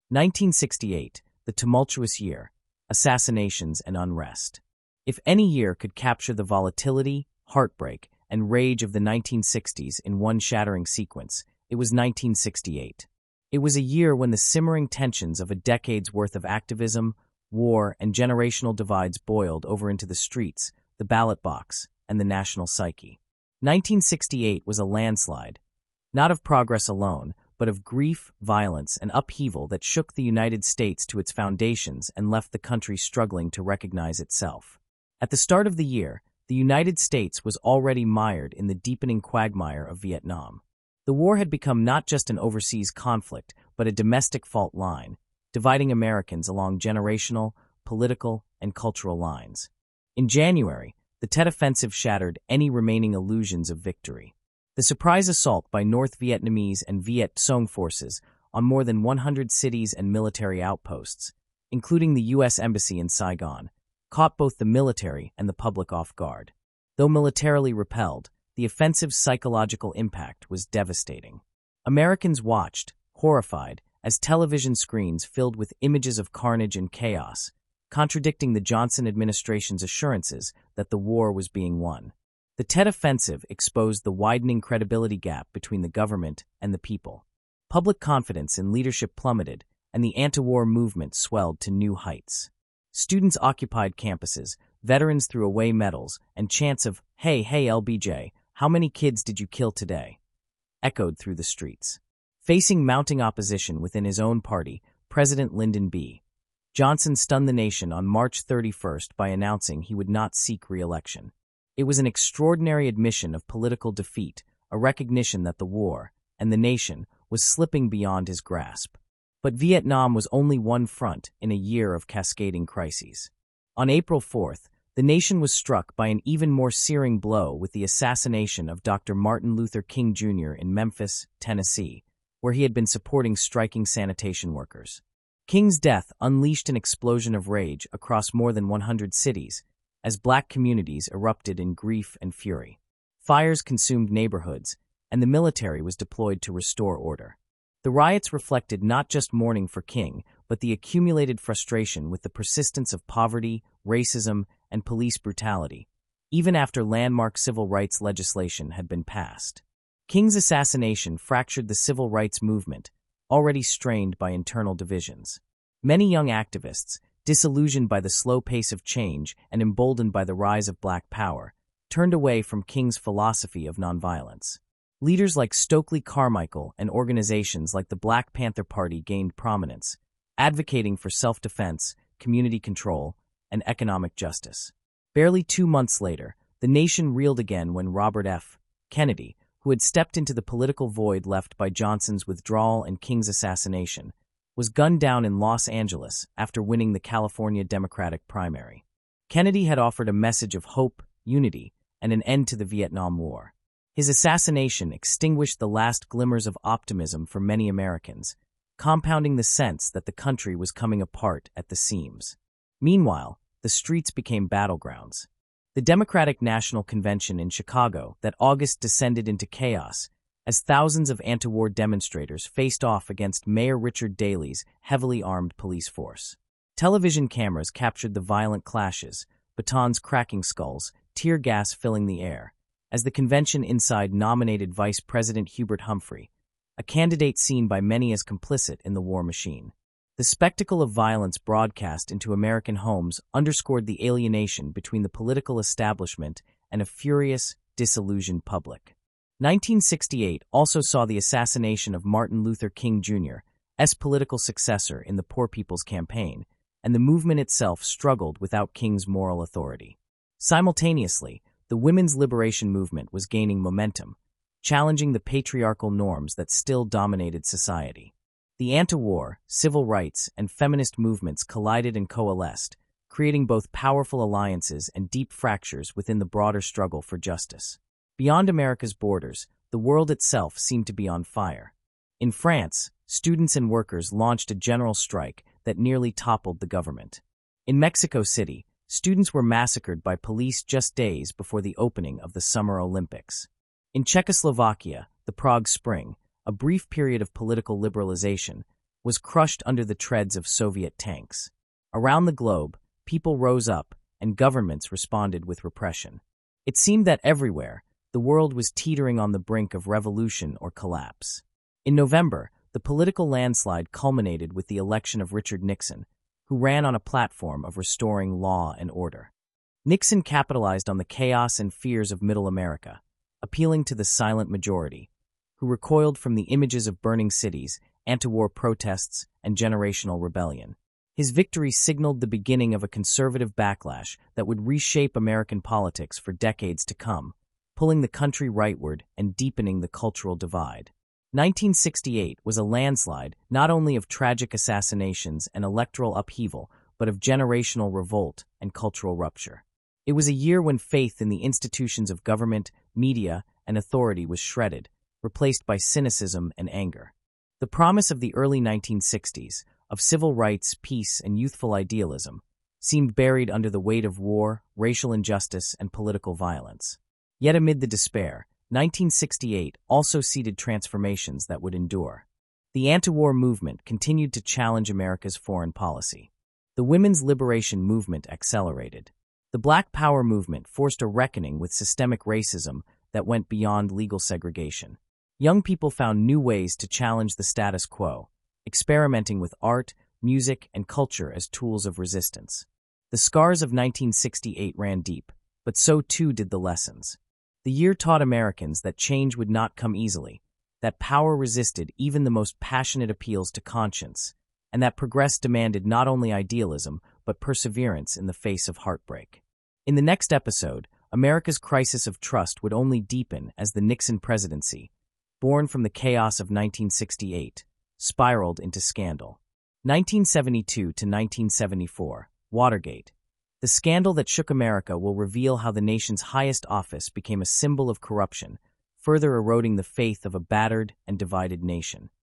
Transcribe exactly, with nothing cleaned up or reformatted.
nineteen sixty-eight, the tumultuous year, assassinations and unrest. If any year could capture the volatility, heartbreak, and rage of the nineteen sixties in one shattering sequence, it was nineteen sixty-eight. It was a year when the simmering tensions of a decade's worth of activism, war, and generational divides boiled over into the streets, the ballot box, and the national psyche. nineteen sixty-eight was a landslide, not of progress alone, but of grief, violence, and upheaval that shook the United States to its foundations and left the country struggling to recognize itself. At the start of the year, the United States was already mired in the deepening quagmire of Vietnam. The war had become not just an overseas conflict, but a domestic fault line, dividing Americans along generational, political, and cultural lines. In January, the Tet Offensive shattered any remaining illusions of victory. The surprise assault by North Vietnamese and Viet Cong forces on more than one hundred cities and military outposts, including the U S Embassy in Saigon, caught both the military and the public off guard. Though militarily repelled, the offensive's psychological impact was devastating. Americans watched, horrified, as television screens filled with images of carnage and chaos, contradicting the Johnson administration's assurances that the war was being won. The Tet Offensive exposed the widening credibility gap between the government and the people. Public confidence in leadership plummeted, and the anti-war movement swelled to new heights. Students occupied campuses, veterans threw away medals, and chants of, "Hey, hey, L B J, how many kids did you kill today?" echoed through the streets. Facing mounting opposition within his own party, President Lyndon B. Johnson stunned the nation on March thirty-first by announcing he would not seek re-election. It was an extraordinary admission of political defeat, a recognition that the war, and the nation, was slipping beyond his grasp. But Vietnam was only one front in a year of cascading crises. On April fourth, the nation was struck by an even more searing blow with the assassination of Doctor Martin Luther King Junior in Memphis, Tennessee, where he had been supporting striking sanitation workers. King's death unleashed an explosion of rage across more than one hundred cities, as black communities erupted in grief and fury. Fires consumed neighborhoods, and the military was deployed to restore order. The riots reflected not just mourning for King, but the accumulated frustration with the persistence of poverty, racism, and police brutality, even after landmark civil rights legislation had been passed. King's assassination fractured the civil rights movement, already strained by internal divisions. Many young activists, disillusioned by the slow pace of change and emboldened by the rise of Black Power, turned away from King's philosophy of nonviolence. Leaders like Stokely Carmichael and organizations like the Black Panther Party gained prominence, advocating for self-defense, community control, and economic justice. Barely two months later, the nation reeled again when Robert F. Kennedy, who had stepped into the political void left by Johnson's withdrawal and King's assassination, was gunned down in Los Angeles after winning the California Democratic primary. Kennedy had offered a message of hope, unity, and an end to the Vietnam War. His assassination extinguished the last glimmers of optimism for many Americans, compounding the sense that the country was coming apart at the seams. Meanwhile, the streets became battlegrounds. The Democratic National Convention in Chicago that August descended into chaos as thousands of anti-war demonstrators faced off against Mayor Richard Daley's heavily armed police force. Television cameras captured the violent clashes, batons cracking skulls, tear gas filling the air, as the convention inside nominated Vice President Hubert Humphrey, a candidate seen by many as complicit in the war machine. The spectacle of violence broadcast into American homes underscored the alienation between the political establishment and a furious, disillusioned public. nineteen sixty-eight also saw the assassination of Martin Luther King Junior's political successor in the Poor People's Campaign, and the movement itself struggled without King's moral authority. Simultaneously, the women's liberation movement was gaining momentum, challenging the patriarchal norms that still dominated society. The anti-war, civil rights, and feminist movements collided and coalesced, creating both powerful alliances and deep fractures within the broader struggle for justice. Beyond America's borders, the world itself seemed to be on fire. In France, students and workers launched a general strike that nearly toppled the government. In Mexico City, students were massacred by police just days before the opening of the Summer Olympics. In Czechoslovakia, the Prague Spring, a brief period of political liberalization, was crushed under the treads of Soviet tanks. Around the globe, people rose up and governments responded with repression. It seemed that everywhere, the world was teetering on the brink of revolution or collapse. In November, the political landslide culminated with the election of Richard Nixon, who ran on a platform of restoring law and order. Nixon capitalized on the chaos and fears of Middle America, appealing to the silent majority, who recoiled from the images of burning cities, anti-war protests, and generational rebellion. His victory signaled the beginning of a conservative backlash that would reshape American politics for decades to come, pulling the country rightward and deepening the cultural divide. nineteen sixty-eight was a landslide not only of tragic assassinations and electoral upheaval, but of generational revolt and cultural rupture. It was a year when faith in the institutions of government, media, and authority was shredded, replaced by cynicism and anger. The promise of the early nineteen sixties, of civil rights, peace, and youthful idealism, seemed buried under the weight of war, racial injustice, and political violence. Yet amid the despair, nineteen sixty-eight also seeded transformations that would endure. The anti-war movement continued to challenge America's foreign policy. The women's liberation movement accelerated. The Black Power movement forced a reckoning with systemic racism that went beyond legal segregation. Young people found new ways to challenge the status quo, experimenting with art, music, and culture as tools of resistance. The scars of nineteen sixty-eight ran deep, but so too did the lessons. The year taught Americans that change would not come easily, that power resisted even the most passionate appeals to conscience, and that progress demanded not only idealism, but perseverance in the face of heartbreak. In the next episode, America's crisis of trust would only deepen as the Nixon presidency, born from the chaos of nineteen sixty-eight, spiraled into scandal. nineteen seventy-two to nineteen seventy-four, Watergate. The scandal that shook America will reveal how the nation's highest office became a symbol of corruption, further eroding the faith of a battered and divided nation.